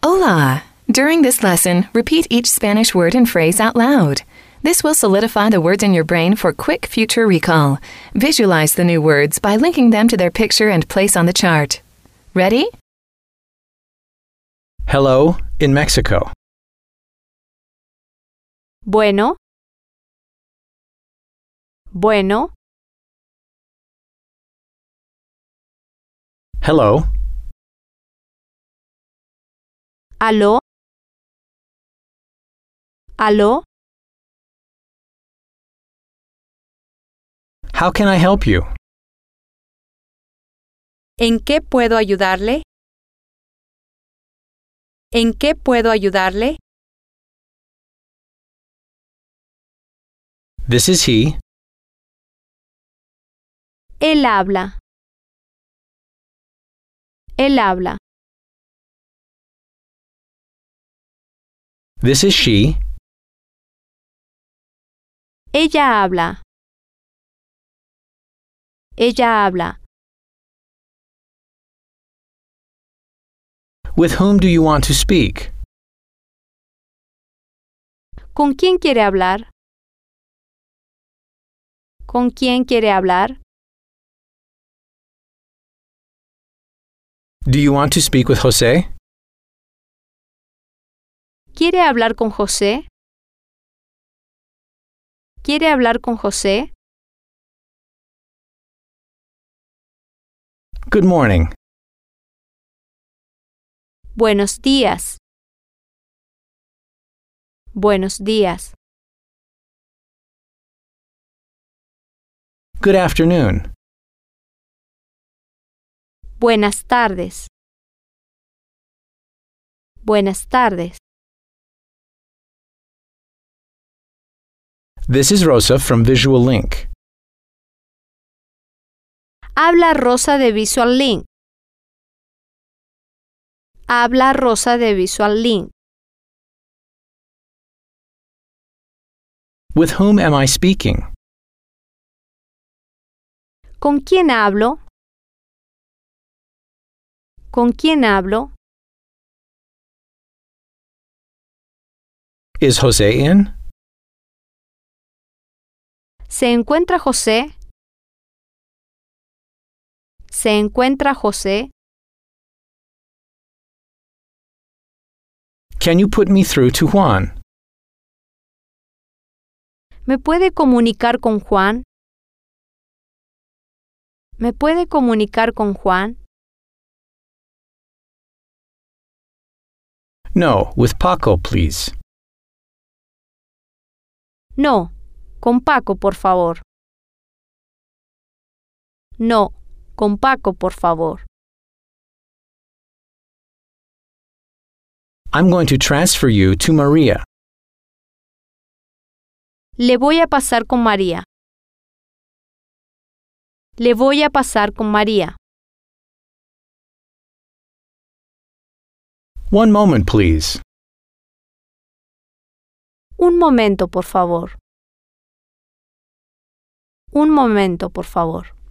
Hola! During this lesson, repeat each Spanish word and phrase out loud. This will solidify the words in your brain for quick future recall. Visualize the new words by linking them to their picture and place on the chart. Ready? Hello in Mexico. Bueno. Bueno. Hello. Aló. Aló. How can I help you? ¿En qué puedo ayudarle? ¿En qué puedo ayudarle? This is he. Él habla. Él habla. This is she. Ella habla. Ella habla. With whom do you want to speak? ¿Con quién quiere hablar? ¿Con quién quiere hablar? Do you want to speak with Jose? ¿Quiere hablar con José? ¿Quiere hablar con José? Good morning. Buenos días. Buenos días. Good afternoon. Buenas tardes. Buenas tardes. This is Rosa from Visual Link. Habla Rosa de Visual Link. Habla Rosa de Visual Link. With whom am I speaking? ¿Con quién hablo? ¿Con quién hablo? Is Jose in? ¿Se encuentra José? ¿Se encuentra José? Can you put me through to Juan? ¿Me puede comunicar con Juan? ¿Me puede comunicar con Juan? No, with Paco, please. No, con Paco, por favor. No, con Paco, por favor. I'm going to transfer you to Maria. Le voy a pasar con María. Le voy a pasar con María. One moment, please. Un momento, por favor. Un momento, por favor.